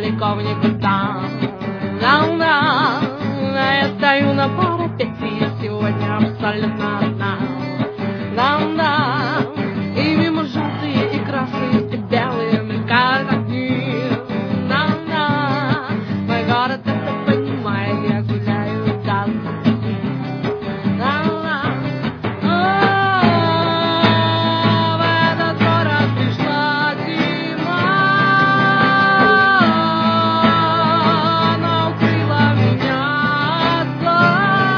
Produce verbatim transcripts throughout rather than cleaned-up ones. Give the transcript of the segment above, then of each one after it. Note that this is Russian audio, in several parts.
далеко в никуда. Да-да, я стою на парапете, я сегодня абсолютно одна. Да-да, и мимо желтые и красные и белые мелькают огни. Да-да, мой город это понимает, я гуляю там. Да-да, о, в этот город пришла зима, она укрыла меня от зла.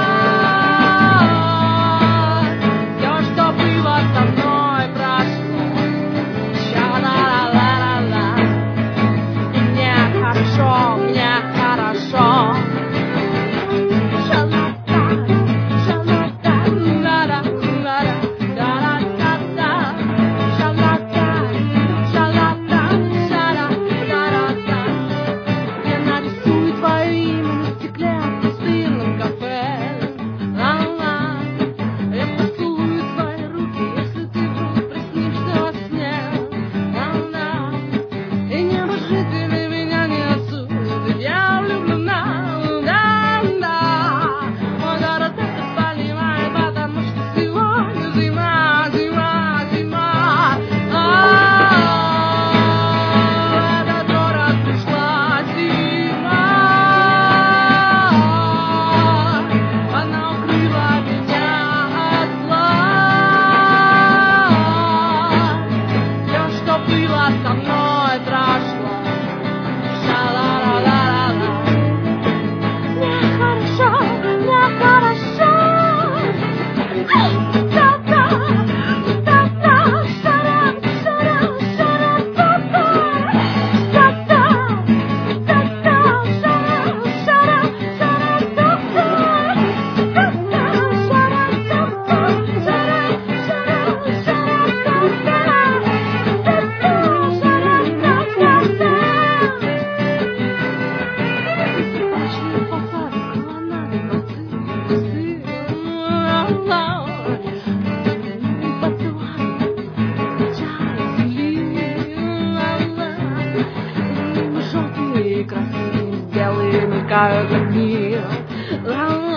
Все, что было со мной, прошло. Ша-ла-ла-ла-ла-ла. Мне хорошо, мне хорошо. Ша-ла-ла, ша-ла-ла, ла-ла, ла-ла, ла-ла-ла-ла. Ша-ла-ла, ша-ла-ла, ша-ла-ла-ла-ла. Я нарисую твое имя на стекле в пустынном кафе. Ла-ла. Я поцелую твои руки, если ты вдруг проснешься во сне. Ла-ла. И небо жители меня не осудят, я влюблена. Да-да. Мой город это понимает, потому что сегодня зима, зима, зима. А, в этот город пришла зима. Она укрыла меня от зла. Все, что было со мной, прошло. Ша-ла-ла-ла-ла-ла. Мне хорошо, мне хорошо. Да-да, да-да, ша-ра, ша-ра, ша-ра-да-да. Да-да, да-да, ша-ра, ша-ра, ша-ра-да-да. Да-да, ша-ра-да-да, ша-ра, желтые, красные, белые мелькают огни.